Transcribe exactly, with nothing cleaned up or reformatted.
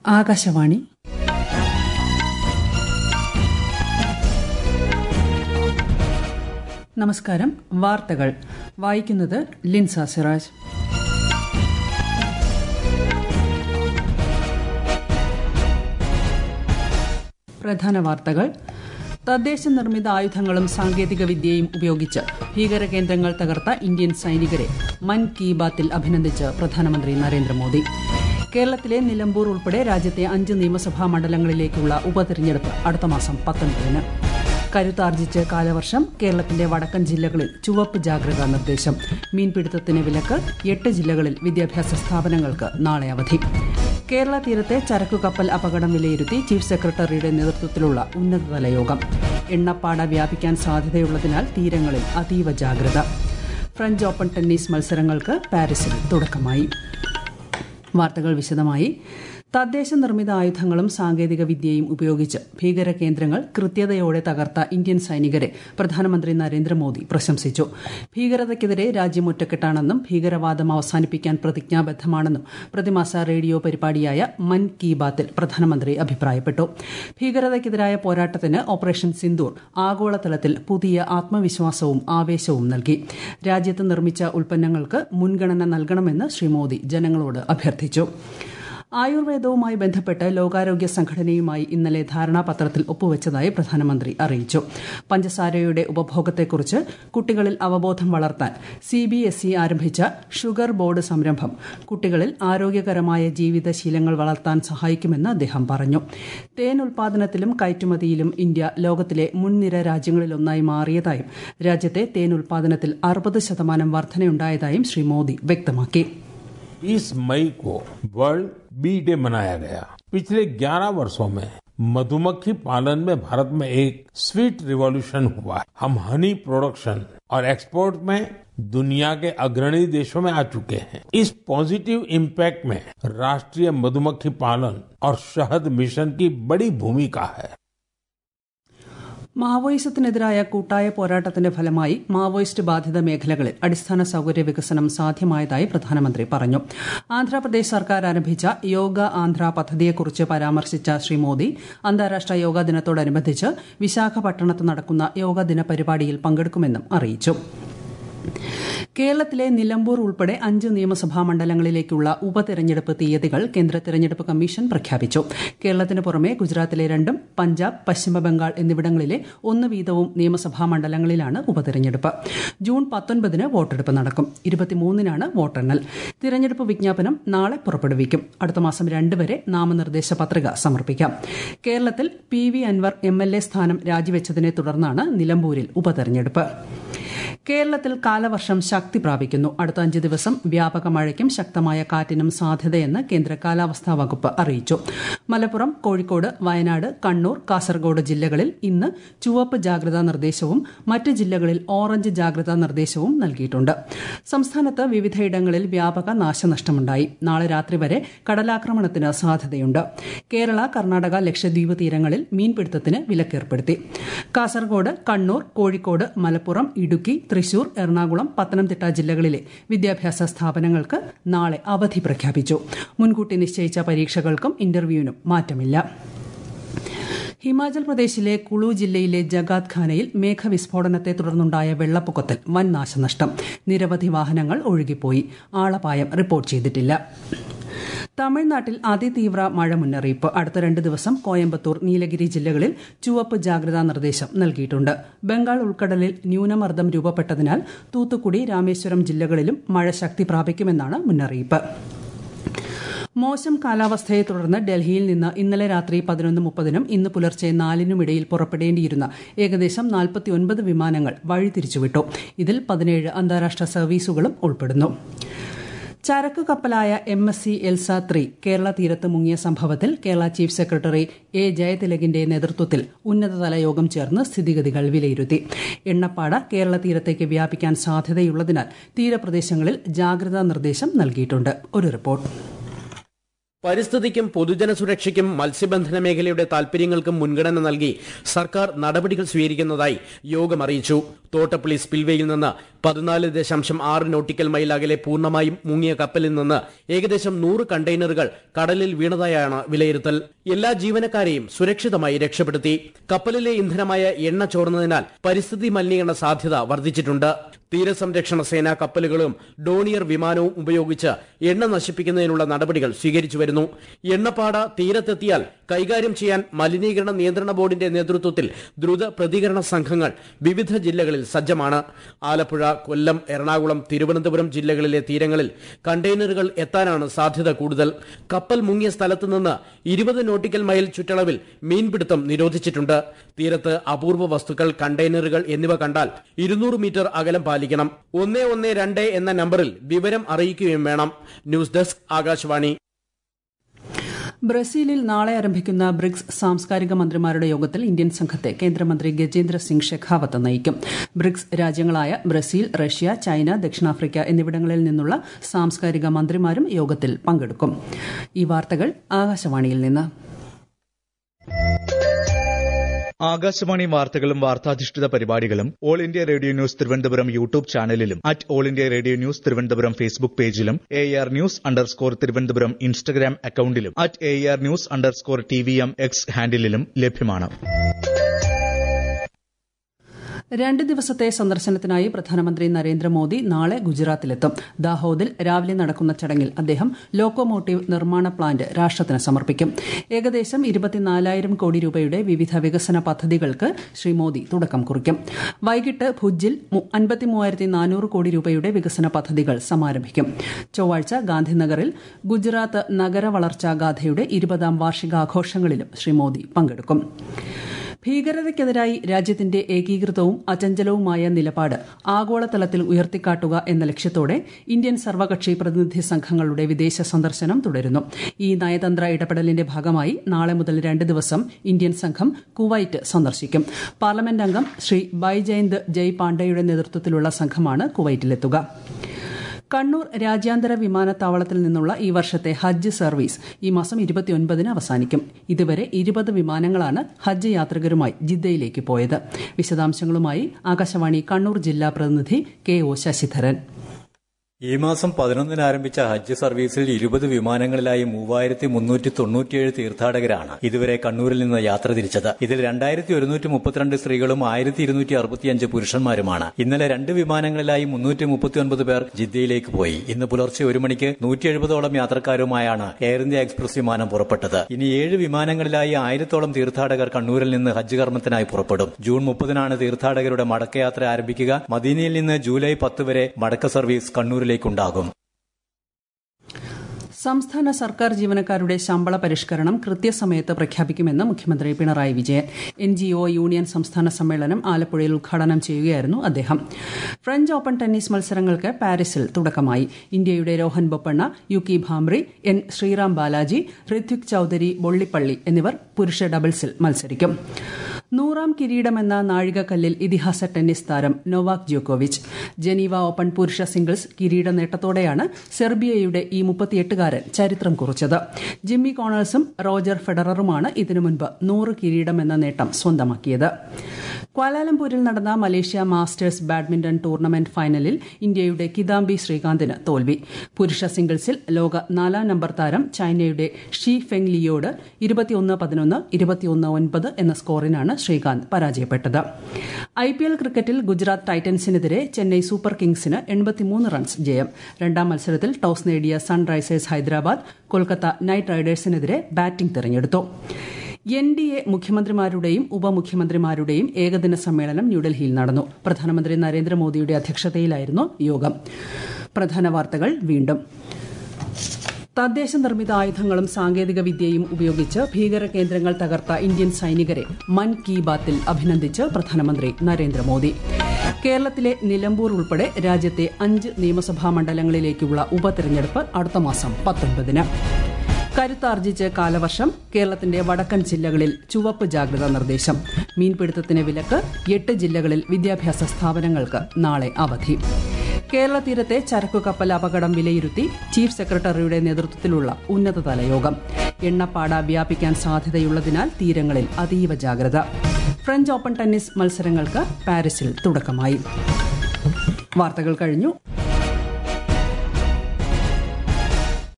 ആകാശവാണി. നമസ്കാരം. വാർത്തകൾ വായിക്കുന്നത് ലിൻസ സിറാജ്. പ്രധാന വാർത്തകൾ. തദ്ദേശ നിർമ്മിത ആയുധങ്ങളും സാങ്കേതിക വിദ്യയും ഉപയോഗിച്ച് ഭീകരകേന്ദ്രങ്ങൾ തകർത്ത ഇന്ത്യൻ സൈനികരെ മൻ കി ബാത്തിൽ അഭിനന്ദിച്ച് പ്രധാനമന്ത്രി നരേന്ദ്രമോദി. കേരളത്തിലെ നിലമ്പൂർ ഉൾപ്പെടെ രാജ്യത്തെ അഞ്ച് നിയമസഭാ മണ്ഡലങ്ങളിലേക്കുള്ള ഉപതെരഞ്ഞെടുപ്പ് അടുത്ത മാസം പത്തൊൻപതിന്. കരുത്താർജിച്ച് കാലവർഷം. കേരളത്തിന്റെ വടക്കൻ ജില്ലകളിൽ ചുവപ്പ് ജാഗ്രതാ നിർദ്ദേശം. മീൻപിടുത്തത്തിന് വിലക്ക്. എട്ട് ജില്ലകളിൽ വിദ്യാഭ്യാസ സ്ഥാപനങ്ങൾക്ക് നാളെ അവധി. കേരള തീരത്തെ ചരക്കു കപ്പൽ അപകടം വിലയിരുത്തി ചീഫ് സെക്രട്ടറിയുടെ നേതൃത്വത്തിലുള്ള ഉന്നതതല യോഗം. എണ്ണപ്പാട വ്യാപിക്കാൻ സാധ്യതയുള്ളതിനാൽ തീരങ്ങളിൽ അതീവ ജാഗ്രത. ഫ്രഞ്ച് ഓപ്പൺ ടെന്നീസ് മത്സരങ്ങൾക്ക് പാരീസിൽ തുടക്കമായി. വാർത്തകൾ വിശദമായി. തദ്ദേശ നിർമ്മിത ആയുധങ്ങളും സാങ്കേതിക വിദ്യയും ഉപയോഗിച്ച് ഭീകര കേന്ദ്രങ്ങൾ കൃത്യതയോടെ തകർത്ത ഇന്ത്യൻ സൈനികരെ പ്രധാനമന്ത്രി നരേന്ദ്രമോദി പ്രശംസിച്ചു. ഭീകരതയ്ക്കെതിരെ രാജ്യം ഒറ്റക്കെട്ടാണെന്നും ഭീകരവാദം അവസാനിപ്പിക്കാൻ പ്രതിജ്ഞാബദ്ധമാണെന്നും പ്രതിമാസ റേഡിയോ പരിപാടിയായ മൻ കി ബാത്തിൽ പ്രധാനമന്ത്രി അഭിപ്രായപ്പെട്ടു. ഭീകരതയ്ക്കെതിരായ പോരാട്ടത്തിന് ഓപ്പറേഷൻ സിന്ദൂർ ആഗോളതലത്തിൽ പുതിയ ആത്മവിശ്വാസവും ആവേശവും നൽകി. രാജ്യത്ത് നിർമ്മിച്ച ഉൽപ്പന്നങ്ങൾക്ക് മുൻഗണന നൽകണമെന്ന് ശ്രീ മോദി ജനങ്ങളോട് അഭ്യർത്ഥിച്ചു. ആയുർവേദവുമായി ബന്ധപ്പെട്ട് ലോകാരോഗ്യ സംഘടനയുമായി ഇന്നലെ ധാരണാപത്രത്തിൽ ഒപ്പുവച്ചതായി പ്രധാനമന്ത്രി അറിയിച്ചു. പഞ്ചസാരയുടെ ഉപഭോഗത്തെക്കുറിച്ച് കുട്ടികളിൽ അവബോധം വളർത്താൻ സി ബി എസ് ഇ ആരംഭിച്ച ഷുഗർ ബോർഡ് സംരംഭം കുട്ടികളിൽ ആരോഗ്യകരമായ ജീവിതശീലങ്ങൾ വളർത്താൻ സഹായിക്കുമെന്ന് അദ്ദേഹം പറഞ്ഞു. തേൻ ഉൽപാദനത്തിലും കയറ്റുമതിയിലും ഇന്ത്യ ലോകത്തിലെ മുൻനിര രാജ്യങ്ങളിലൊന്നായി മാറിയതായും രാജ്യത്തെ തേൻ ഉൽപാദനത്തിൽ അറുപത് ശതമാനം വർധനയുണ്ടായതായും ശ്രീ മോദി വ്യക്തമാക്കി. बीस मई को वर्ल्ड बी डे मनाया गया. पिछले ग्यारह वर्षों में मधुमक्खी पालन में भारत में एक स्वीट रिवॉल्यूशन हुआ. हम हनी प्रोडक्शन और एक्सपोर्ट में दुनिया के अग्रणी देशों में आ चुके हैं. इस पॉजिटिव इम्पैक्ट में राष्ट्रीय मधुमक्खी पालन और शहद मिशन की बड़ी भूमिका है. മാവോയിസത്തിനെതിരായ കൂട്ടായ പോരാട്ടത്തിന്റെ ഫലമായി മാവോയിസ്റ്റ് ബാധിത മേഖലകളിൽ അടിസ്ഥാന സൌകര്യ വികസനം സാധ്യമായതായി പ്രധാനമന്ത്രി പറഞ്ഞു. ആന്ധ്രാപ്രദേശ് സർക്കാർ ആരംഭിച്ച യോഗ ആന്ധ്ര പദ്ധതിയെക്കുറിച്ച് പരാമർശിച്ച ശ്രീ മോദി അന്താരാഷ്ട്ര യോഗാ ദിനത്തോടനുബന്ധിച്ച് വിശാഖപട്ടണത്ത് നടക്കുന്ന യോഗാ ദിന പരിപാടിയിൽ പങ്കെടുക്കുമെന്നും അറിയിച്ചു. കേരളത്തിലെ നിലമ്പൂർ ഉൾപ്പെടെ അഞ്ച് നിയമസഭാ മണ്ഡലങ്ങളിലേക്കുള്ള ഉപതെരഞ്ഞെടുപ്പ് തീയതികൾ കേന്ദ്ര തെരഞ്ഞെടുപ്പ് കമ്മീഷൻ പ്രഖ്യാപിച്ചു. കേരളത്തിന് പുറമെ ഗുജറാത്തിലെ രണ്ടും പഞ്ചാബ്, പശ്ചിമബംഗാൾ എന്നിവിടങ്ങളിലെ ഒന്ന് വീതവും നിയമസഭാ മണ്ഡലങ്ങളിലാണ് ഉപതെരഞ്ഞെടുപ്പ്. ജൂൺ പത്തൊൻപതിന് വോട്ടെടുപ്പ് നടക്കും. ഇരുപത്തിമൂന്നിനാണ് വോട്ടെണ്ണൽ. തിരഞ്ഞെടുപ്പ് വിജ്ഞാപനം നാളെ പുറപ്പെടുവിക്കും. അടുത്ത മാസം രണ്ട് വരെ നാമനിർദ്ദേശ പത്രിക സമർപ്പിക്കാം. കേരളത്തിൽ P V Anvar M L A സ്ഥാനം രാജിവെച്ചതിനെ തുടർന്നാണ് നിലമ്പൂരിൽ ഉപതെരഞ്ഞെടുപ്പ്. കേരളത്തിൽ കാലവർഷം ശക്തി പ്രാപിക്കുന്നു. അടുത്ത അഞ്ച് ദിവസം വ്യാപക മഴയ്ക്കും ശക്തമായ കാറ്റിനും സാധ്യതയെന്ന് കേന്ദ്ര കാലാവസ്ഥാ വകുപ്പ് അറിയിച്ചു. മലപ്പുറം, കോഴിക്കോട്, വയനാട്, കണ്ണൂർ, കാസർഗോഡ് ജില്ലകളിൽ ഇന്ന് ചുവപ്പ് ജാഗ്രതാ നിർദ്ദേശവും മറ്റ് ജില്ലകളിൽ ഓറഞ്ച് ജാഗ്രതാ നിർദ്ദേശവും നൽകിയിട്ടുണ്ട്. സംസ്ഥാനത്ത് വിവിധയിടങ്ങളിൽ വ്യാപക നാശനഷ്ടമുണ്ടായി. നാളെ രാത്രി വരെ കടലാക്രമണത്തിന് സാധ്യതയുണ്ട്. കേരള, കർണാടക, ലക്ഷദ്വീപ് തീരങ്ങളിൽ മീൻപിടുത്തത്തിന് വിലക്കേർപ്പെടുത്തി. കാസർഗോഡ്, കണ്ണൂർ, കോഴിക്കോട്, മലപ്പുറം, ഇടുക്കി, തൃശൂർ, എറണാകുളം, പത്തനംതിട്ട ജില്ലകളിലെ വിദ്യാഭ്യാസ സ്ഥാപനങ്ങൾക്ക് നാളെ അവധി പ്രഖ്യാപിച്ചു. മുൻകൂട്ടി നിശ്ചയിച്ച പരീക്ഷകൾക്കും ഇന്റർവ്യൂവിനും മാറ്റമില്ല. ഹിമാചൽ പ്രദേശിലെ കുളു ജില്ലയിലെ ജഗാത് ഖാനയിൽ മേഘവിസ്ഫോടനത്തെ തുടർന്നുണ്ടായ വെള്ളപ്പൊക്കത്തിൽ വൻ നാശനഷ്ടം. നിരവധി വാഹനങ്ങൾ ഒഴുകിപ്പോയി. ആളപായം റിപ്പോർട്ട് ചെയ്തിട്ടില്ല. തമിഴ്നാട്ടിൽ അതിതീവ്ര മഴ മുന്നറിയിപ്പ്. അടുത്ത രണ്ട് ദിവസം കോയമ്പത്തൂർ, നീലഗിരി ജില്ലകളിൽ ചുവപ്പ് ജാഗ്രതാ നിർദ്ദേശം നൽകിയിട്ടുണ്ട്. ബംഗാൾ ഉൾക്കടലിൽ ന്യൂനമർദ്ദം രൂപപ്പെട്ടതിനാൽ തൂത്തുക്കുടി, രാമേശ്വരം ജില്ലകളിലും മഴ ശക്തി പ്രാപിക്കുമെന്നാണ് മുന്നറിയിപ്പ്. മോശം കാലാവസ്ഥയെ തുടർന്ന് ഡൽഹിയിൽ നിന്ന് ഇന്നലെ രാത്രി പതിനൊന്ന് മുപ്പതിനും ഇന്ന് പുലർച്ചെ നാലിനുമിടയിൽ പുറപ്പെടേണ്ടിയിരുന്ന ഏകദേശം നാൽപ്പത്തിയൊൻപത് വിമാനങ്ങൾ വഴിതിരിച്ചുവിട്ടു. ഇതിൽ പതിനേഴ് അന്താരാഷ്ട്ര സർവീസുകളും ഉൾപ്പെടുന്നു. ചരക്ക് കപ്പലായ M S C Elsa three Kerala തീരത്ത് മുങ്ങിയ സംഭവത്തിൽ കേരള ചീഫ് സെക്രട്ടറി എ ജയതിലകിന്റെ നേതൃത്വത്തിൽ ഉന്നതതല യോഗം ചേർന്ന് സ്ഥിതിഗതികൾ വിലയിരുത്തി. എണ്ണപ്പാട കേരള തീരത്തേക്ക് വ്യാപിക്കാൻ സാധ്യതയുള്ളതിനാൽ തീരപ്രദേശങ്ങളിൽ ജാഗ്രതാ നിർദ്ദേശം നൽകിയിട്ടുണ്ട്. ഒരു റിപ്പോർട്ട്. പരിസ്ഥിതിക്കും പൊതുജന സുരക്ഷയ്ക്കും മത്സ്യബന്ധന മേഖലയുടെ താൽപര്യങ്ങൾക്കും മുൻഗണന നൽകി സർക്കാർ നടപടികൾ സ്വീകരിക്കുന്നതായി യോഗം അറിയിച്ചു. തോട്ടപ്പള്ളി സ്പിൽവേയിൽ നിന്ന് പതിനാല് ദശാംശം ആറ് നോട്ടിക്കൽ മൈൽ അകലെ പൂർണ്ണമായും മുങ്ങിയ കപ്പലിൽ നിന്ന് ഏകദേശം നൂറ് കണ്ടെയ്നറുകൾ കടലിൽ വീണതായാണ് വിലയിരുത്തൽ. എല്ലാ ജീവനക്കാരെയും സുരക്ഷിതമായി രക്ഷപ്പെടുത്തി. കപ്പലിലെ ഇന്ധനമായ എണ്ണ ചോർന്നതിനാൽ പരിസ്ഥിതി മലിനീകരണ സാധ്യത വർദ്ധിച്ചിട്ടുണ്ട്. തീരസംരക്ഷണ സേനാ കപ്പലുകളും ഡോണിയർ വിമാനവും ഉപയോഗിച്ച് എണ്ണ നശിപ്പിക്കുന്നതിനുള്ള നടപടികൾ സ്വീകരിച്ചു വരുന്നു. എണ്ണപ്പാട തീരത്തെത്തിയാൽ കൈകാര്യം ചെയ്യാൻ മലിനീകരണ നിയന്ത്രണ ബോർഡിന്റെ നേതൃത്വത്തിൽ ദ്രുത പ്രതികരണ സംഘങ്ങൾ വിവിധ ജില്ലകളിൽ സജ്ജമാണ്. ആലപ്പുഴ, കൊല്ലം, എറണാകുളം, തിരുവനന്തപുരം ജില്ലകളിലെ തീരങ്ങളിൽ കണ്ടെയ്നറുകൾ എത്താനാണ് സാധ്യത കൂടുതൽ. കപ്പൽ മുങ്ങിയ സ്ഥലത്ത് നിന്ന് ഇരുപത് നോട്ടിക്കൽ മൈൽ ചുറ്റളവിൽ മീൻപിടുത്തം നിരോധിച്ചിട്ടുണ്ട്. തീരത്ത് അപൂർവ വസ്തുക്കൾ, കണ്ടെയ്നറുകൾ എന്നിവ കണ്ടാൽ ഇരുന്നൂറ് മീറ്റർ അകലം പാലിക്കണം. ഒന്ന് ഒന്ന് രണ്ട് എന്ന നമ്പറിൽ വിവരം അറിയിക്കുകയും വേണം. News desk, Akashvani. ബ്രസീലിൽ നാളെ ആരംഭിക്കുന്ന ബ്രിക്സ് സാംസ്കാരിക മന്ത്രിമാരുടെ യോഗത്തിൽ ഇന്ത്യൻ സംഘത്തെ കേന്ദ്രമന്ത്രി ഗജേന്ദ്ര സിംഗ് ഷെഖാവത്ത് നയിക്കും. ബ്രിക്സ് രാജ്യങ്ങളായ ബ്രസീൽ, റഷ്യ, ചൈന, ദക്ഷിണാഫ്രിക്ക എന്നിവിടങ്ങളിൽ നിന്നുള്ള സാംസ്കാരിക മന്ത്രിമാരും യോഗത്തിൽ പങ്കെടുക്കും. ഈ വാർത്തകൾ ആകാശവാണിയിൽ നിന്ന്. ആകാശവാണി വാർത്തകളും വാർത്താധിഷ്ഠിത പരിപാടികളും All India Radio News Thiruvananthapuram YouTube ചാനലിലും at All India Radio News Thiruvananthapuram Facebook പേജിലും A R news underscore Thiruvananthapuram Instagram അക്കൌണ്ടിലും at A R news underscore T V M X ഹാൻഡിലും ലഭ്യമാണ്. രണ്ട് ദിവസത്തെ സന്ദർശനത്തിനായി പ്രധാനമന്ത്രി നരേന്ദ്രമോദി നാളെ ഗുജറാത്തിലെത്തും. ദാഹോദിൽ രാവിലെ നടക്കുന്ന ചടങ്ങിൽ അദ്ദേഹം ലോക്കോമോട്ടീവ് നിർമ്മാണ പ്ലാന്റ് രാഷ്ട്രത്തിന് സമർപ്പിക്കും. ഏകദേശം ഇരുപത്തിനാലായിരം കോടി രൂപയുടെ വിവിധ വികസന പദ്ധതികൾക്ക് ശ്രീ മോദി തുടക്കം കുറിക്കും. വൈകിട്ട് ഭുജിൽ അൻപത്തിമൂവായിരത്തി നാനൂറ് കോടി രൂപയുടെ വികസന പദ്ധതികൾ സമാരംഭിക്കും. ചൊവ്വാഴ്ച ഗാന്ധിനഗറിൽ ഗുജറാത്ത് നഗര വളർച്ചാ ഗാഥയുടെ ഇരുപതാം വാർഷികാഘോഷങ്ങളിലും ശ്രീ മോദി പങ്കെടുക്കും. ഭീകരതയ്ക്കെതിരായി രാജ്യത്തിന്റെ ഏകീകൃതവും അചഞ്ചലവുമായ നിലപാട് ആഗോളതലത്തിൽ ഉയർത്തിക്കാട്ടുക എന്ന ലക്ഷ്യത്തോടെ ഇന്ത്യൻ സർവകക്ഷി പ്രതിനിധി സംഘങ്ങളുടെ വിദേശ സന്ദർശനം തുടരുന്നു. ഈ നയതന്ത്ര ഇടപെടലിന്റെ ഭാഗമായി നാളെ മുതൽ രണ്ട് ദിവസം ഇന്ത്യൻ സംഘം കുവൈറ്റ് സന്ദർശിക്കും. പാർലമെന്റ് അംഗം ശ്രീ ബൈജയന്ത് ജയ് പാണ്ഡെയുടെ നേതൃത്വത്തിലുള്ള സംഘമാണ് കുവൈറ്റിലെത്തുക. കണ്ണൂർ രാജ്യാന്തര വിമാനത്താവളത്തിൽ നിന്നുള്ള ഈ വർഷത്തെ ഹജ്ജ് സർവീസ് ഈ മാസം ഇരുപത്തിയൊൻപതിന് അവസാനിക്കും. ഇതുവരെ ഇരുപത് വിമാനങ്ങളാണ് ഹജ്ജ് യാത്രികരുമായി ജിദ്ദയിലേക്ക് പോയത്. വിശദാംശങ്ങളുമായി ആകാശവാണി കണ്ണൂർ ജില്ലാ പ്രതിനിധി കെ ഒ ശശിധരൻ. ഈ മാസം പതിനൊന്നിന് ആരംഭിച്ച ഹജ്ജ് സർവീസിൽ ഇരുപത് വിമാനങ്ങളിലായി മൂവായിരത്തി മുന്നൂറ്റി തൊണ്ണൂറ്റിയേഴ് തീർത്ഥാടകരാണ് ഇതുവരെ കണ്ണൂരിൽ നിന്ന് യാത്ര തിരിച്ചത്. ഇതിൽ രണ്ടായിരത്തി ഒരുന്നൂറ്റി മുപ്പത്തിരണ്ട് സ്ത്രീകളും ആയിരത്തി ഇരുന്നൂറ്റി അറുപത്തിയഞ്ച് പുരുഷന്മാരുമാണ്. ഇന്നലെ രണ്ട് വിമാനങ്ങളിലായി മുന്നൂറ്റി മുപ്പത്തിയൊൻപത് പേർ ജിദ്ദയിലേക്ക് പോയി. ഇന്ന് പുലർച്ചെ ഒരു മണിക്ക് നൂറ്റി എഴുപതോളം യാത്രക്കാരുമായാണ് എയർ ഇന്ത്യ എക്സ്പ്രസ് വിമാനം പുറപ്പെട്ടത്. ഇനി ഏഴ് വിമാനങ്ങളിലായി ആയിരത്തോളം തീർത്ഥാടകർ കണ്ണൂരിൽ നിന്ന് ഹജ്ജ് കർമ്മത്തിനായി പുറപ്പെടും. ജൂൺ മുപ്പതിനാണ് തീർത്ഥാടകരുടെ മടക്കയാത്ര ആരംഭിക്കുക. മദീനയിൽ നിന്ന് ജൂലൈ പത്ത് വരെ മടക്ക സർവീസ് കണ്ണൂരിൽ ുണ്ടാകും. സംസ്ഥാന സർക്കാർ ജീവനക്കാരുടെ ശമ്പള പരിഷ്കരണം കൃത്യസമയത്ത് പ്രഖ്യാപിക്കുമെന്ന് മുഖ്യമന്ത്രി Pinarayi Vijayan. N G O union സംസ്ഥാന സമ്മേളനം ആലപ്പുഴയിൽ ഉദ്ഘാടനം ചെയ്യുകയായിരുന്നു അദ്ദേഹം. ഫ്രഞ്ച് ഓപ്പൺ ടെന്നീസ് മത്സരങ്ങൾക്ക് പാരീസിൽ തുടക്കമായി. ഇന്ത്യയുടെ രോഹൻ ബൊപ്പണ്ണ, യുകി ഭാംറി, എൻ ശ്രീറാം ബാലാജി, ഋത്വിക് ചൌധരി ബൊള്ളിപ്പള്ളി എന്നിവർ പുരുഷ ഡബിൾസിൽ മത്സരിക്കും. നൂറാം കിരീടമെന്ന നാഴികക്കല്ലിൽ ഇതിഹാസ ടെന്നീസ് താരം നൊവാക് ജോക്കോവിച്ച്. ജനീവ ഓപ്പൺ പുരുഷ സിംഗിൾസ് കിരീട നേട്ടത്തോടെയാണ് സെർബിയയുടെ ഈ മുപ്പത്തിയെട്ടുകാരൻ ചരിത്രം കുറിച്ചത്. ജിമ്മി കോണേഴ്സും റോജർ ഫെഡററുമാണ് ഇതിനു മുൻപ് നൂറ് കിരീടം എന്ന നേട്ടം സ്വന്തമാക്കിയത്. ക്വാലാലംപൂരിൽ നടന്ന മലേഷ്യ മാസ്റ്റേഴ്സ് ബാഡ്മിന്റൺ ടൂർണമെന്റ് ഫൈനലിൽ ഇന്ത്യയുടെ കിദാംബി ശ്രീകാന്തിന് തോൽവി. പുരുഷ സിംഗിൾസിൽ ലോക നാലാം നമ്പർ താരം ചൈനയുടെ ഷി ഫെങ് ലിയോട് ഇരുപത്തിയൊന്ന് പതിനൊന്ന് ഇരുപത്തിയൊന്ന് ഒൻപത് എന്ന സ്കോറിനാണ് ശ്രീകാന്ത് പരാജയപ്പെട്ടത്. ഐ പി എൽ ക്രിക്കറ്റിൽ ഗുജറാത്ത് ടൈറ്റൻസിനെതിരെ ചെന്നൈ സൂപ്പർ കിങ്സിന് എൺപത്തിമൂന്ന് റൺസ് ജയം. രണ്ടാം മത്സരത്തിൽ ടോസ് നേടിയ സൺറൈസേഴ്സ് ഹൈദരാബാദ് കൊൽക്കത്ത നൈറ്റ് റൈഡേഴ്സിനെതിരെ ബാറ്റിംഗ് തെരഞ്ഞെടുത്തു. എൻ ഡി എ മുഖ്യമന്ത്രിമാരുടെയും ഉപമുഖ്യമന്ത്രിമാരുടെയും ഏകദിന സമ്മേളനം ന്യൂഡൽഹിയിൽ നടന്നു. പ്രധാനമന്ത്രി നരേന്ദ്രമോദിയുടെ അധ്യക്ഷതയിലായിരുന്നു യോഗം. പ്രധാന വാർത്തകൾ വീണ്ടും. തദ്ദേശ നിർമ്മിത ആയുധങ്ങളും സാങ്കേതിക വിദ്യയും ഉപയോഗിച്ച് ഭീകര കേന്ദ്രങ്ങൾ തകർത്ത ഇന്ത്യൻ സൈനികരെ മൻ കി ബാത്തിൽ അഭിനന്ദിച്ച് പ്രധാനമന്ത്രി നരേന്ദ്രമോദി. കേരളത്തിലെ നിലമ്പൂർ ഉൾപ്പെടെ രാജ്യത്തെ അഞ്ച് നിയമസഭാ മണ്ഡലങ്ങളിലേക്കുള്ള ഉപതെരഞ്ഞെടുപ്പ് അടുത്ത മാസം പത്തൊൻപതിന്. കരുത്താർജിച്ച് കാലവർഷം. കേരളത്തിന്റെ വടക്കൻ ജില്ലകളിൽ ചുവപ്പ് ജാഗ്രതാ നിർദ്ദേശം. മീൻപിടുത്തത്തിന് വിലക്ക്. എട്ട് ജില്ലകളിൽ വിദ്യാഭ്യാസ സ്ഥാപനങ്ങൾക്ക് നാളെ അവധി. കേരള തീരത്തെ ചരക്കു കപ്പൽ അപകടം വിലയിരുത്തി ചീഫ് സെക്രട്ടറിയുടെ നേതൃത്വത്തിലുള്ള ഉന്നതതല യോഗം. എണ്ണപ്പാട വ്യാപിക്കാൻ സാധ്യതയുള്ളതിനാൽ തീരങ്ങളിൽ അതീവ ജാഗ്രത. ഫ്രഞ്ച് ഓപ്പൺ ടെന്നീസ് മത്സരങ്ങൾക്ക് പാരീസിൽ തുടക്കമായി. വാർത്തകൾ കഴിഞ്ഞു.